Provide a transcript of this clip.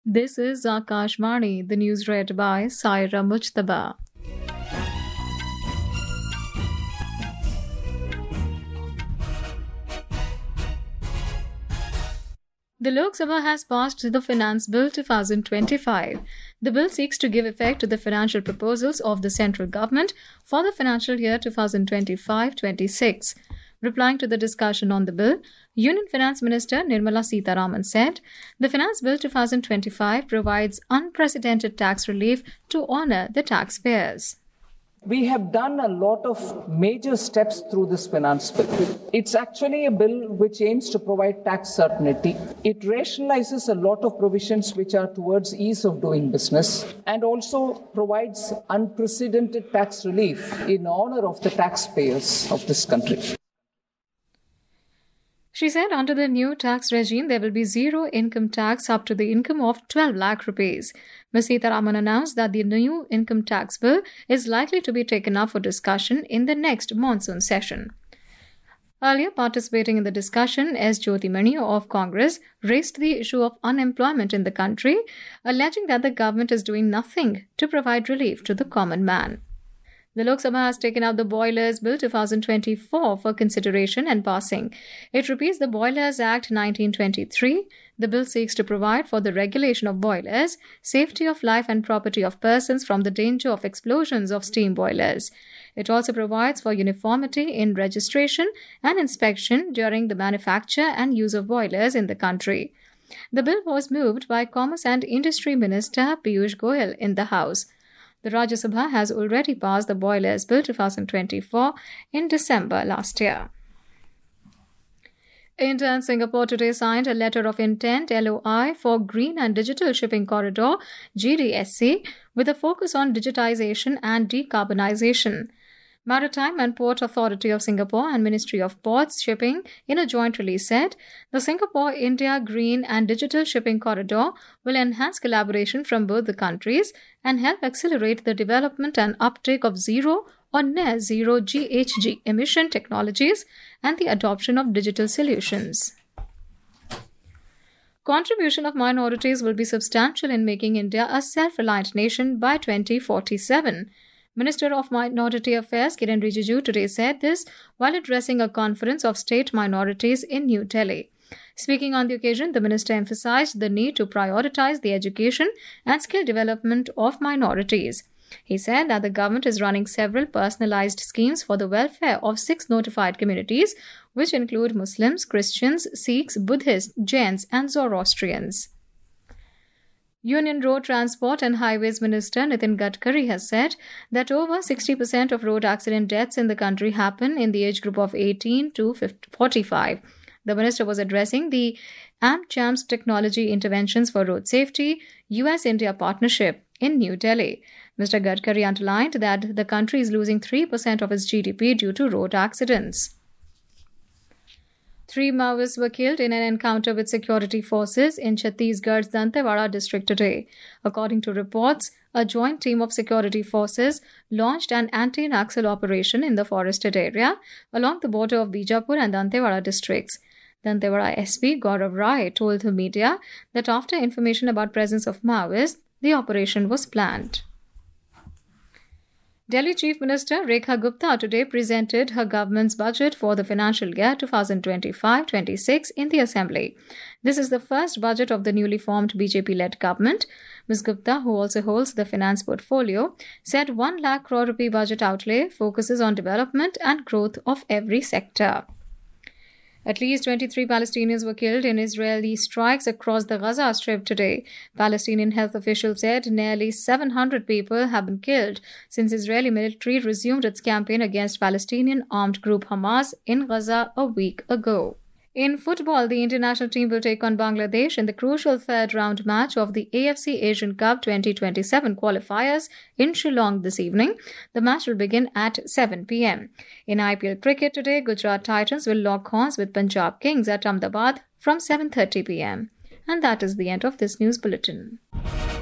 This is Akashvani, the news read by Saira Mujtaba. The Lok Sabha has passed the Finance Bill 2025. The bill seeks to give effect to the financial proposals of the central government for the financial year 2025-26. Replying to the discussion on the bill, Union Finance Minister Nirmala Sitharaman said, "The Finance Bill 2025 provides unprecedented tax relief to honour the taxpayers." We have done a lot of major steps through this finance bill. It's actually a bill which aims to provide tax certainty. It rationalizes a lot of provisions which are towards ease of doing business and also provides unprecedented tax relief in honor of the taxpayers of this country. She said under the new tax regime, there will be zero income tax up to the income of 12 lakh rupees. Ms. Sitharaman announced that the new income tax bill is likely to be taken up for discussion in the next monsoon session. Earlier participating in the discussion, S. Jyotimani of Congress raised the issue of unemployment in the country, alleging that the government is doing nothing to provide relief to the common man. The Lok Sabha has taken up the Boilers Bill 2024 for consideration and passing. It repeats the Boilers Act 1923. The bill seeks to provide for the regulation of boilers, safety of life and property of persons from the danger of explosions of steam boilers. It also provides for uniformity in registration and inspection during the manufacture and use of boilers in the country. The bill was moved by Commerce and Industry Minister Piyush Goyal in the House. The Rajya Sabha has already passed the Boilers Bill 2024 in December last year. India and Singapore today signed a letter of intent (LOI) for Green and Digital Shipping Corridor (GDSC) with a focus on digitization and decarbonization. Maritime and Port Authority of Singapore and Ministry of Ports Shipping in a joint release said, the Singapore-India Green and Digital Shipping Corridor will enhance collaboration from both the countries and help accelerate the development and uptake of zero or near-zero GHG emission technologies and the adoption of digital solutions. Contribution of minorities will be substantial in making India a self-reliant nation by 2047. Minister of Minority Affairs Kiren Rijiju today said this while addressing a conference of state minorities in New Delhi. Speaking on the occasion, the minister emphasized the need to prioritize the education and skill development of minorities. He said that the government is running several personalized schemes for the welfare of 6 notified communities, which include Muslims, Christians, Sikhs, Buddhists, Jains, and Zoroastrians. Union Road Transport and Highways Minister Nitin Gadkari has said that over 60% of road accident deaths in the country happen in the age group of 18 to 45. The minister was addressing the AmChams Technology Interventions for Road Safety US-India partnership in New Delhi. Mr. Gadkari underlined that the country is losing 3% of its GDP due to road accidents. 3 Maoists were killed in an encounter with security forces in Chhattisgarh's Dantewada district today. According to reports, a joint team of security forces launched an anti-Naxal operation in the forested area along the border of Bijapur and Dantewada districts. Dantewada SP Gaurav Rai told the media that after information about presence of Maoists, the operation was planned. Delhi Chief Minister Rekha Gupta today presented her government's budget for the financial year 2025-26 in the Assembly. This is the first budget of the newly formed BJP-led government. Ms. Gupta, who also holds the finance portfolio, said 1 lakh crore rupee budget outlay focuses on development and growth of every sector. At least 23 Palestinians were killed in Israeli strikes across the Gaza Strip today. Palestinian health officials said nearly 700 people have been killed since Israeli military resumed its campaign against Palestinian armed group Hamas in Gaza a week ago. In football, the international team will take on Bangladesh in the crucial third-round match of the AFC Asian Cup 2027 qualifiers in Shillong this evening. The match will begin at 7 p.m. In IPL cricket today, Gujarat Titans will lock horns with Punjab Kings at Ahmedabad from 7:30 p.m. And that is the end of this news bulletin.